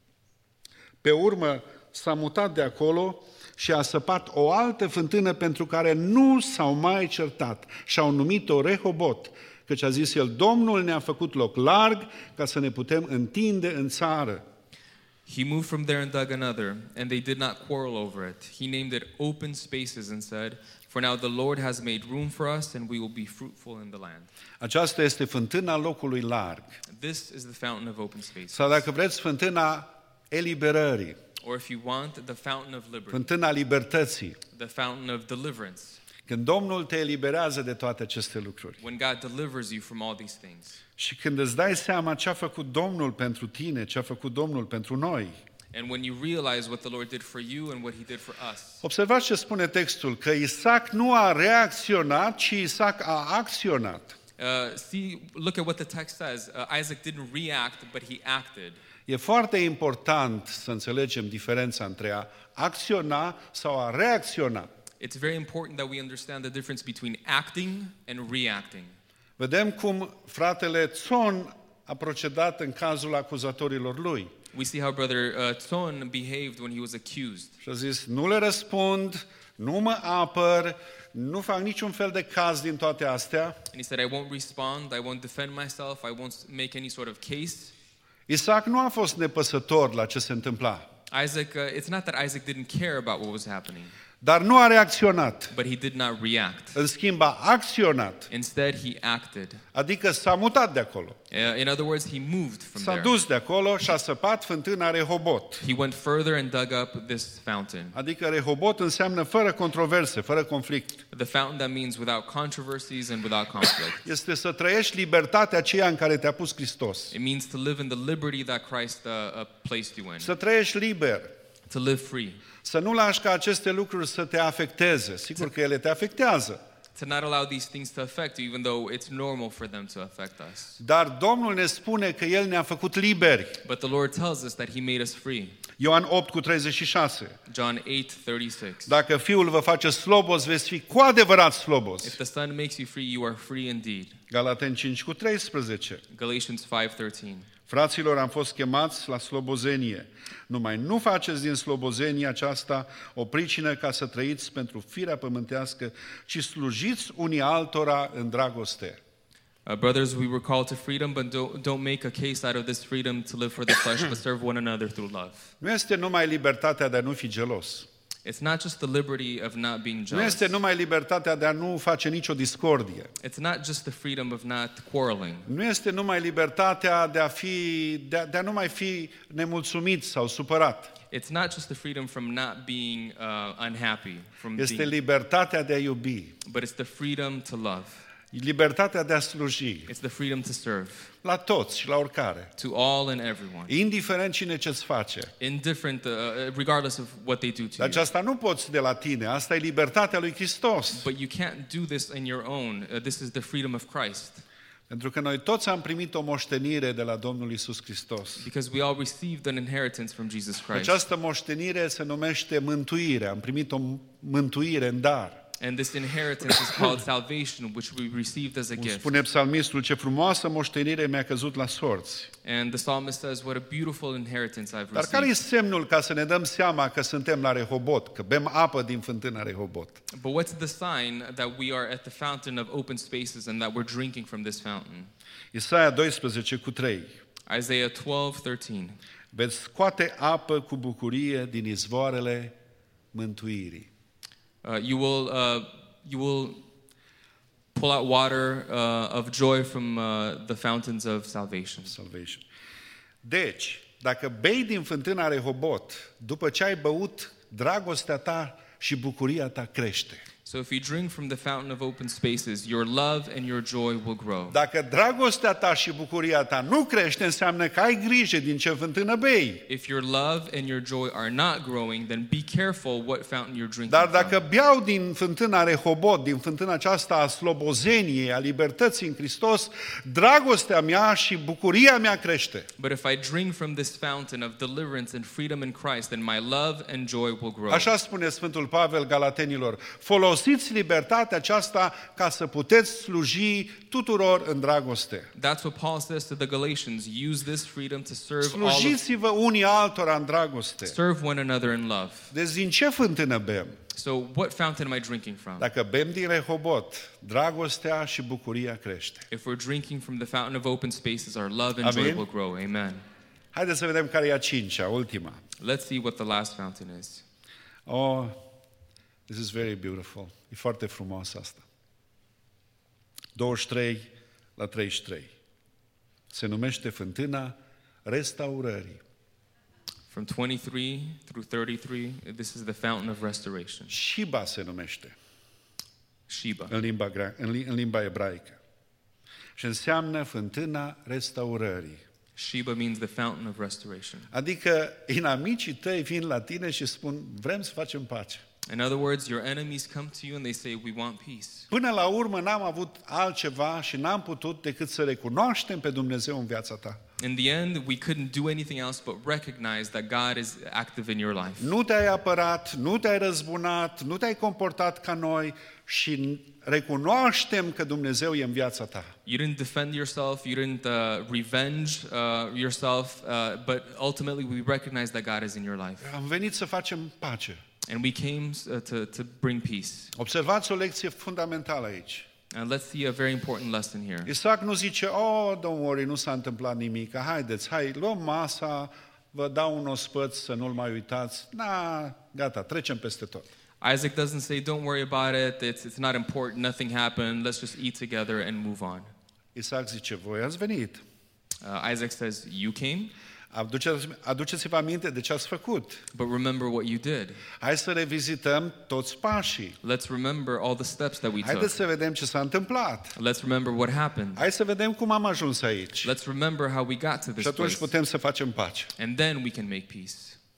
pe urmă s-a mutat de acolo și a săpat o altă fântână pentru care nu s-au mai certat și au numit-o Rehobot, căci a zis el: Domnul ne-a făcut loc larg ca să ne putem întinde în țară. he moved from there and dug another, and they did not quarrel over it. He named it Open Spaces and said, for now the Lord has made room for us, and we will be fruitful in the land. Aceasta este fântâna locului larg. This is the fountain of open spaces. Sau dacă vreți, fântâna eliberării, Or if you want, the fountain of liberty, fântâna libertății. the fountain of deliverance. Când Domnul te eliberează de toate aceste lucruri. When God delivers you from all these things. Și când îți dai seama ce a făcut Domnul pentru tine, ce a făcut Domnul pentru noi. And when you realize what the Lord did for you and what he did for us. Observați ce spune textul, că Isaac nu a reacționat, ci Isaac a acționat. Look at what the text says. Isaac didn't react, but he acted. E foarte important să înțelegem diferența între a acționa sau a reacționa. It's very important that we understand the difference between acting and reacting. Vedem cum fratele Tson a procedat în cazul acuzatorilor lui. We see how Brother Tson behaved when he was accused. Și a zis: nu le răspund, nu mă apăr, nu fac niciun fel de caz din toate astea. And he said, I won't respond, I won't defend myself, I won't make any sort of case. Isaac nu a fost nepăsător la ce se întâmpla, Isaac, it's not that Isaac didn't care about what was happening, dar nu a reacționat. but he did not react. În schimb, a acționat, Instead, he acted. adică s-a mutat de acolo. In other words, he moved from S-a there. dus de acolo și a săpat fântâna Rehobot. He went further and dug up this fountain. Adică Rehobot înseamnă fără controverse, fără conflict. The fountain that means without controversies and without conflict. Este să trăiești libertatea aceea în care te-a pus Hristos. It means to live in the liberty that Christ placed you in. Să trăiești liber. To live free. Să nu lași ca aceste lucruri să te afecteze. Sigur că ele te afectează. To not allow these things to affect you, even though it's normal for them to affect us. Dar Domnul ne spune că El ne-a făcut liberi. But the Lord tells us that He made us free. Ioan 8:36. John 8:36. Dacă Fiul vă face slobos, veți fi cu adevărat If slobos. the Son makes you free, you are free indeed. Galateni 5:13. Galatians 5:13. Fraților, am fost chemați la slobozenie. Numai nu faceți din slobozenia aceasta o pricină ca să trăiți pentru firea pământească, ci slujiți unii altora în dragoste. Brothers, we were called to freedom, but don't make a case out of this freedom to live for the flesh, but serve one another through love. Nu este numai libertatea de a nu fi gelos. It's not just the liberty of not being Nu jealous. este numai libertatea de a nu face nicio discordie. It's not just the freedom of not quarreling. Nu este numai libertatea de a nu mai fi nemulțumit sau supărat. It's not just the freedom from not being unhappy, Este libertatea de a iubi. but it's the freedom to love. Libertatea de a sluji It's the freedom to serve la toți și la oricare. to all and everyone, Indiferent cine ce-ți face. indifferent, regardless of what they do to Dar you. aceasta nu poți de la tine. Asta e libertatea lui Hristos. But you can't do this in your own. This is the freedom of Christ. Pentru că noi toți am primit o moștenire de la Domnul Isus Hristos. Because we all received an inheritance from Jesus Christ. Această moștenire se numește mântuire. Am primit o mântuire în dar. And this inheritance is called salvation, which we received as a Cum gift. spune psalmistul, ce frumoasă moștenire mi-a căzut la sorți. And the psalmist says, what a beautiful inheritance I've Dar care e received. semnul ca să ne dăm seama că suntem la Rehobot, că bem apă din fântâna Rehobot? But what's the sign that we are at the fountain of open spaces and that we're drinking from this fountain? Isaia 12:3. Isaiah 12:13. Veți scoate apă cu bucurie din izvoarele mântuirii. You will pull out water of joy from the fountains of salvation. Salvation. Deci, dacă bei din fântâna Rehobot, după ce ai băut, dragostea ta și bucuria ta crește. So if you drink from the fountain of open spaces, your love and your joy will grow. Dacă dragostea ta și bucuria ta nu crește, înseamnă că ai grijă din ce fântână bei. If your love and your joy are not growing, then be careful what fountain you're drinking Dar from. dacă beau din fântâna Rehobot, din fântâna aceasta a slobozeniei, a libertății în Hristos, dragostea mea și bucuria mea crește. But if I drink from this fountain of deliverance and freedom in Christ, then my love and joy will grow. Așa spune Sfântul Pavel Galatenilor. Folosiți libertatea aceasta ca să puteți sluji tuturor în dragoste. That's what Paul says to the Galatians. Use this freedom to serve Slujiți-vă unii altora în dragoste. serve one another in love. Deci din ce fântână bem? So what fountain am I drinking from? Dacă bem din Rehobot, dragostea și bucuria crește. If we're drinking from the fountain of open spaces, our love and joy Amen. will grow. Amen. Haideți să vedem care e a cincea, ultima. Let's see what the last fountain is. Oh, this is very beautiful. E foarte frumos asta. 23:33. Se numește fântâna restaurării. From 23 through 33, this is the fountain of restoration. Shiba se numește Sheba. în limba ebraică. Și înseamnă fântâna restaurării. Sheba means the fountain of restoration. Adică inamicii tăi vin la tine și spun, vrem să facem pace. In other words, your enemies come to you and they say, we want peace. Până la urmă n-am avut altceva și n-am putut decât să recunoaștem pe Dumnezeu în viața ta. In the end, we couldn't do anything else but recognize that God is active in your life. Nu te-ai apărat, nu te-ai răzbunat, nu te-ai comportat ca noi și recunoaștem că Dumnezeu e în viața ta. You didn't defend yourself, you didn't revenge yourself, but ultimately we recognize that God is in your life. Am venit să facem pace. And we came to bring peace. Observați o lecție fundamentală aici. And let's see a very important lesson here. Isaac nu zice, don't worry, nu s-a întâmplat nimic, haideți, luăm masa, vă dau un ospăț să nu-l mai uitați, gata, trecem peste tot. Isaac doesn't say, don't worry about it, it's not important, nothing happened, let's just eat together and move on. Isaac zice, voi ați venit. Isaac says, you came, Aduceți-vă aminte de ce ați făcut. but remember what you did. Hai să revizităm toți pașii. Let's remember all the steps that we took. Haideți să vedem ce s-a întâmplat. Let's remember what happened. Hai să vedem cum am ajuns aici. Let's remember how we got to Și this atunci place. putem să facem pace. And then we can make peace.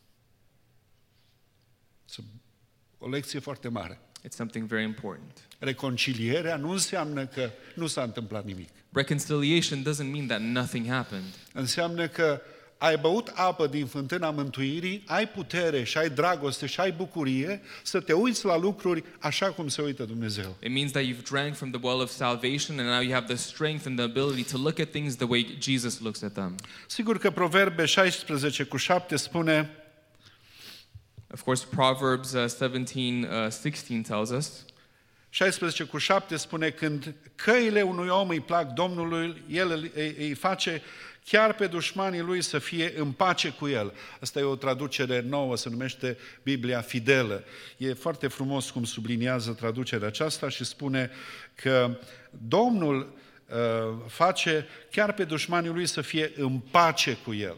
O lecție foarte mare. It's something very important. Reconcilierea nu înseamnă că nu s-a întâmplat nimic. Reconciliation doesn't mean that nothing happened. Înseamnă că ai băut apă din fântâna mântuirii, ai putere și ai dragoste și ai bucurie să te uiți la lucruri așa cum se uită Dumnezeu. It means that you've drank from the well of salvation and now you have the strength and the ability to look at things the way Jesus looks at them. Sigur că Proverbe 16:7 spune, Of course, Proverbs 17:16 tells us, 16:7 spune, când căile unui om îi plac Domnului, el îi face chiar pe dușmanii lui să fie în pace cu el. Asta e o traducere nouă, se numește Biblia Fidelă. E foarte frumos cum subliniază traducerea aceasta și spune că Domnul face chiar pe dușmanii lui să fie în pace cu el.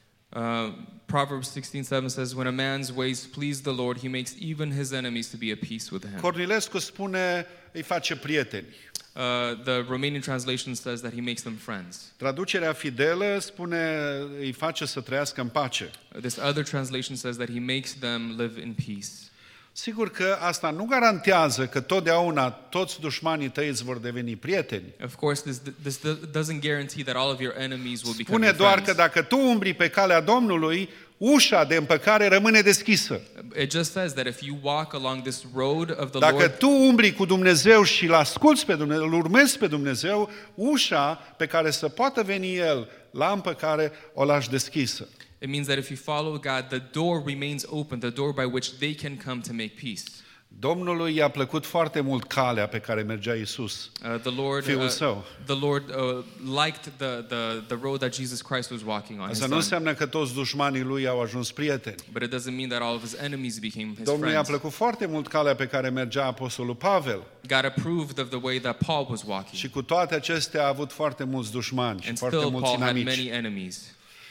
Proverbs 16:7 says, when a man's ways please the Lord, he makes even his enemies to be at peace with him. Cornilescu spune, îi face prieteni. The Romanian translation says that he makes them friends. Traducerea Fidelă spune, îi face să trăiască în pace. This other translation says that he makes them live in peace. Sigur că asta nu garantează că totdeauna toți dușmanii tăi îți vor deveni prieteni. Of course, this doesn't guarantee that all of your enemies will become Spune your doar friends. că dacă tu umbli pe calea Domnului, ușa de împăcare rămâne deschisă. It just says that if you walk along this road of the Dacă Lord, tu umbli cu Dumnezeu și îl asculți pe Dumnezeu, îl urmezi pe Dumnezeu, ușa pe care să poată veni El la împăcare o lași deschisă. it means that if you follow God, the door remains open, the door by which they can come to make peace. Domnului i-a plăcut foarte mult calea pe care mergea Iisus, Fiul Său. The Lord liked the road that Jesus Christ was walking on. His Asta nu son. înseamnă că toți dușmanii Lui au ajuns prieteni. But it doesn't mean that all of his enemies became his Domnului i-a friends. plăcut foarte mult calea pe care mergea Apostolul Pavel. God approved of the way that Paul was walking. Și cu toate acestea a avut foarte mulți dușmani și And foarte still mulți Paul had inamici. many enemies.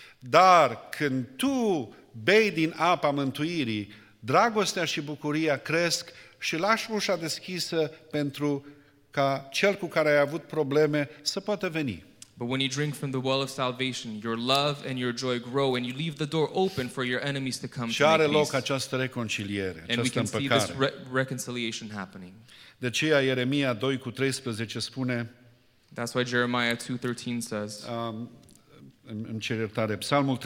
Dar când tu bei din apa mântuirii, dragostea și bucuria cresc și lași ușa deschisă pentru ca cel cu care ai avut probleme să poată veni. But when you drink from the well of salvation, your love and your joy grow, and you leave the door open for your enemies to come Și to are make loc peace. această reconciliere, And we această can see this împăcare. reconciliation happening. De aceea Ieremia 2:13 spune, That's why Jeremiah 2:13 says, îmi cer iertare, Psalmul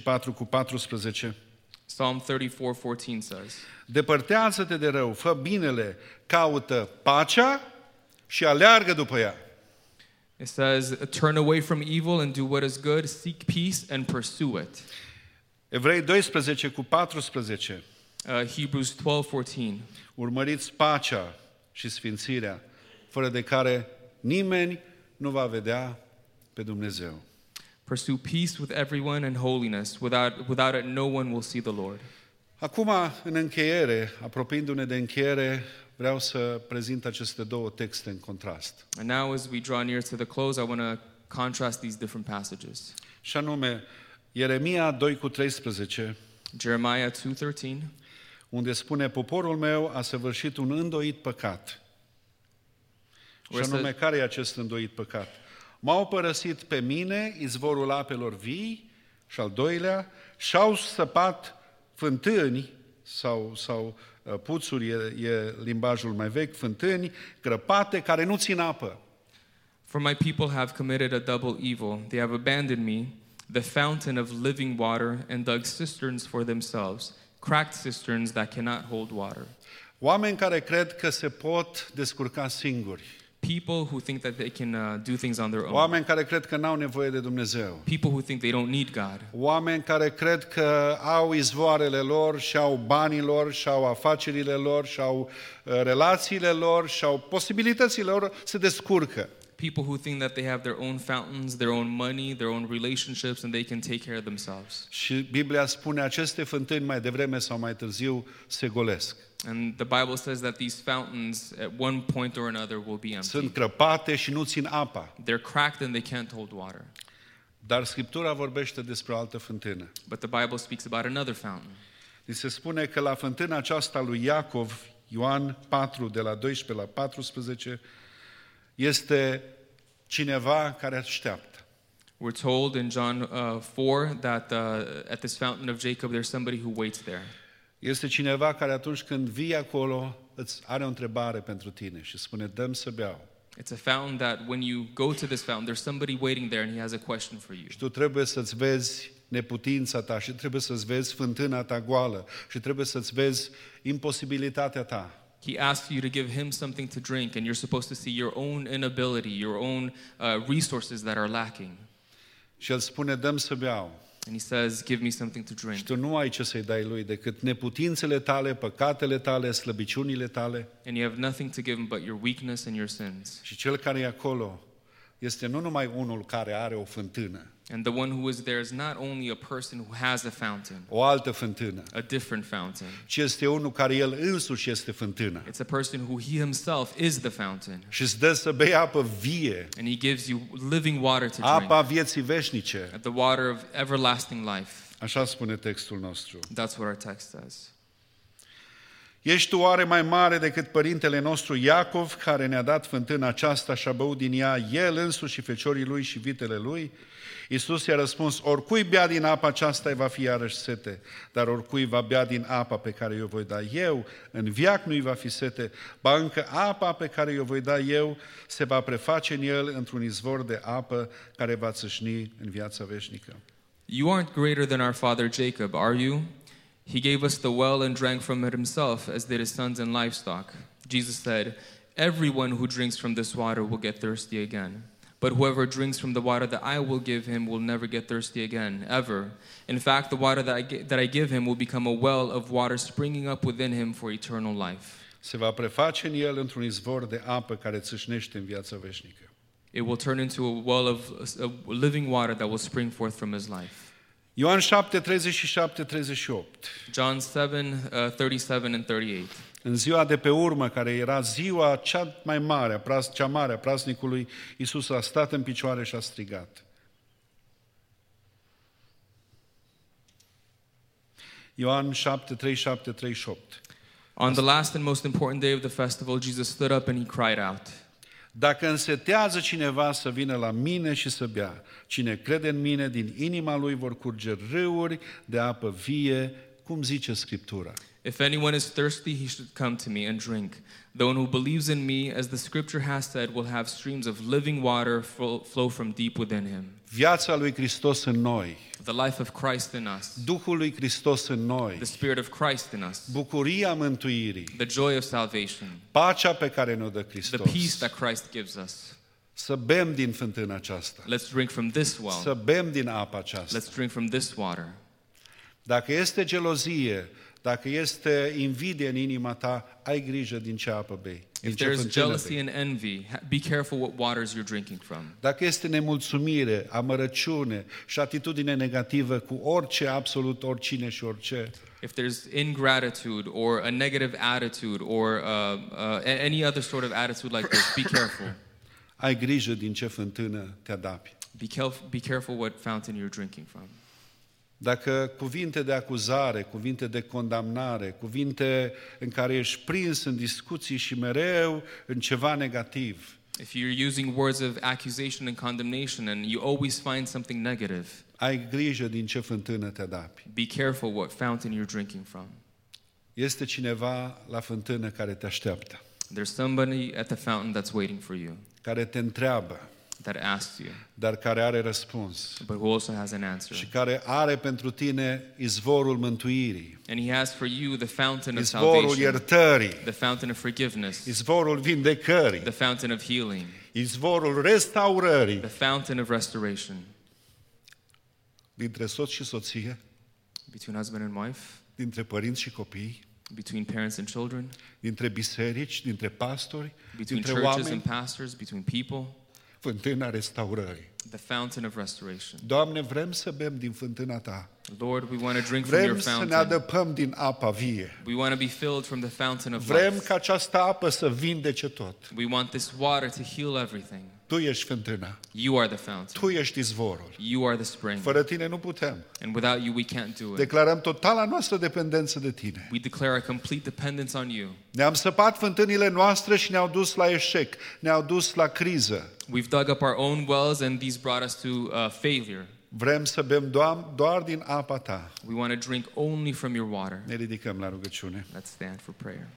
34:14, Psalm 34:14 says, depărtează-te de rău, fă binele, caută pacea și aleargă după ea. it says, turn away from evil and do what is good, seek peace and pursue it. Evrei 12:14, Hebrews 12:14, urmăriți pacea și sfințirea, fără de care nimeni nu va vedea pe Dumnezeu. pursue peace with everyone and holiness. Without it, no one will see the Lord. Acum, în încheiere, apropiindu-ne de încheiere, vreau să prezint aceste două texte în contrast. And now, as we draw near to the close, I want to contrast these different passages. Și anume, Ieremia 2:13, Jeremiah 2:13, unde spune, poporul meu a săvârșit un îndoit păcat. Și anume, care e acest îndoit păcat? M-au părăsit pe mine, izvorul apelor vii, și al doilea, și-au săpat fântâni, sau puțuri e limbajul mai vechi, fântâni grăpate care nu țin apă. For my people have committed a double evil. They have abandoned me, the fountain of living water, and dug cisterns for themselves, cracked cisterns that cannot hold water. Oameni care cred că se pot descurca singuri. People who think that they can do things on their own. Oameni care cred că n-au nevoie de Dumnezeu. People who think they don't need God. Oameni care cred că au izvoarele lor și au banii lor și au afacerile lor și au relațiile lor și au posibilitățile lor, se descurcă. People who think that they have their own fountains, their own money, their own relationships, and they can take care of themselves. Și Biblia spune aceste fântâni mai devreme sau mai târziu se golesc. And the Bible says that these fountains, at one point or another, will be empty. Sunt crăpate și nu țin apa. They're cracked and they can't hold water. Dar Scriptura vorbește despre o altă fântână. But the Bible speaks about another fountain. Ni se spune că la fântâna aceasta lui Iacov, Ioan 4, de la 12 la 14, este cineva care așteaptă. We're told in John 4 that at this fountain of Jacob there's somebody who waits there. Este cineva care atunci când vii acolo îți are o întrebare pentru tine și spune, dă-mi să beau. It's a fountain that when you go to this fountain, there's somebody waiting there and he has a question for you. Și tu trebuie să-ți vezi neputința ta și trebuie să-ți vezi fântâna ta goală și trebuie să-ți vezi imposibilitatea ta. He asks you to give him something to drink and you're supposed to see your own inability, your own resources that are lacking. Și el spune, dă-mi să beau. And he says, give me something to drink. Și tu nu ai ce să-i dai lui decât neputințele tale, păcatele tale, slăbiciunile tale. And you have nothing to give him but your weakness and your sins. Și cel care e acolo este nu numai unul care are o fântână, And the one who is there is not only a person who has a fountain, o altă fântână, a different fountain. ci este unul care el însuși este fântână. It's a person who he himself is the fountain. Și îți dă să bei apă vie, And he gives you living water to drink, apa vieții veșnice. the water of everlasting life. Așa spune textul nostru. That's what our text says. Ești tu oare mai mare decât părintele nostru Iacov, care ne-a dat fântâna aceasta și a băut din ea el însuși și feciorii lui și vitele lui? Iisus i-a răspuns, oricui bea din apa aceasta îi va fi iarăși sete, dar oricui va bea din apa pe care eu voi da eu, în veac nu îi va fi sete, ba încă apa pe care eu voi da eu se va preface în el într-un izvor de apă care va țâșni în viața veșnică. You aren't greater than our father Jacob, are you? He gave us the well and drank from it himself, as did his sons and livestock. Jesus said, everyone who drinks from this water will get thirsty again. But whoever drinks from the water that I will give him will never get thirsty again, ever. In fact, the water that I give him will become a well of water springing up within him for eternal life. Se va preface în el într-un izvor de apă care țâșnește în viața veșnică. It will turn into a well of living water that will spring forth from his life. Ioan 7, 37, 38. John 7, 37 and 38. În ziua de pe urmă, care era ziua cea mare a praznicului, Iisus a stat în picioare și a strigat. Ioan 7, 37, 38. On the last and most important day of the festival, Jesus stood up and he cried out. Dacă însetează cineva să vină la mine și să bea, cine crede în mine, din inima lui vor curge râuri de apă vie, cum zice Scriptura. If anyone is thirsty, he should come to me and drink. The one who believes in me, as the Scripture has said, will have streams of living water flow from deep within him. Viața lui Hristos în noi, The life of Christ in us, Duhul lui Hristos în noi, the Spirit of Christ in us, bucuria mântuirii, the joy of salvation, pacea pe care ne-o dă the Hristos. peace that Christ gives us. Să bem din fântâna aceasta, Let's drink from this well. să bem din apa aceasta. Let's drink from this water. Dacă este gelozie, dacă este invidie în inima ta, ai grijă din ce apă bei. Din If ce there is fântână jealousy bei. and envy, be careful what waters you're drinking from. Dacă este nemulțumire, amărăciune și atitudine negativă cu orice, absolut oricine și orice, If there's ingratitude or a negative attitude or any other sort of attitude like this, be careful. ai grijă din ce fântână te adapi. Be careful what fountain you're drinking from. Dacă cuvinte de acuzare, cuvinte de condamnare, cuvinte în care ești prins în discuții și mereu în ceva negativ, If you're using words of accusation and condemnation and you always find something negative, ai grijă din ce fântână te adapi. be careful what fountain you're drinking from. Este cineva la fântână care te așteaptă, There's somebody at the fountain that's waiting for you, care te întreabă, that asks you, dar care are răspuns but who also has an answer. și care are pentru tine izvorul mântuirii, And He has for you the fountain of izvorul salvation, iertării, the fountain of forgiveness, izvorul vindecării, the fountain of healing, izvorul restaurării the fountain of restoration. dintre soț și soție, Between husband and wife, dintre părinți și copii, between parents and children, dintre biserici, dintre pastori, between dintre churches oameni, and pastors, between people, fântâna restaurării. the fountain of restoration. Doamne, vrem să bem din fântâna Ta. Lord, we want to drink from your Vrem să ne fountain. adăpăm din apa vie. We want to be filled from the fountain of Vrem life. ca această apă să vindece tot. We want this water to heal everything. Tu ești fântâna. You are the fountain. Tu ești izvorul. You are the spring. Fără Tine nu putem. And without you, we can't do it. Declarăm totala noastră dependență de Tine. We declare a complete dependence on you. Ne-am săpat fântânile noastre și ne-au dus la eșec. Ne-au dus la criză. We've dug up our own wells, and these brought us to failure. Vrem să bem doar din apa Ta. We want to drink only from your water. Ne ridicăm la rugăciune. Let's stand for prayer.